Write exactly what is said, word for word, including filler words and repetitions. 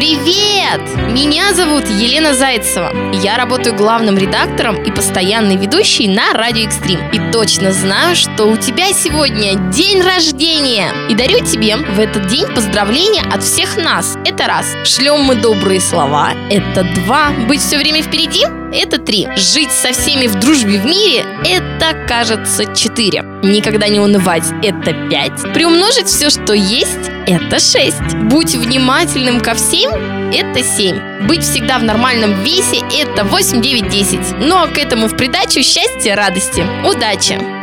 Привет! Меня зовут Елена Зайцева. Я работаю главным редактором и постоянной ведущей на Радио Экстрим. И точно знаю, что у тебя сегодня день рождения. И дарю тебе в этот день поздравления от всех нас. Это раз. Шлем мы добрые слова. Это два. Быть все время впереди. Это три. Жить со всеми в дружбе в мире. Это, кажется, четыре. Никогда не унывать. Это пять. Приумножить все, что есть. Это шесть. Будь внимательным ко всем. Это семь. Быть всегда в нормальном весе. Это восемь, девять, десять. Ну а к этому в придачу счастья, радости. Удачи!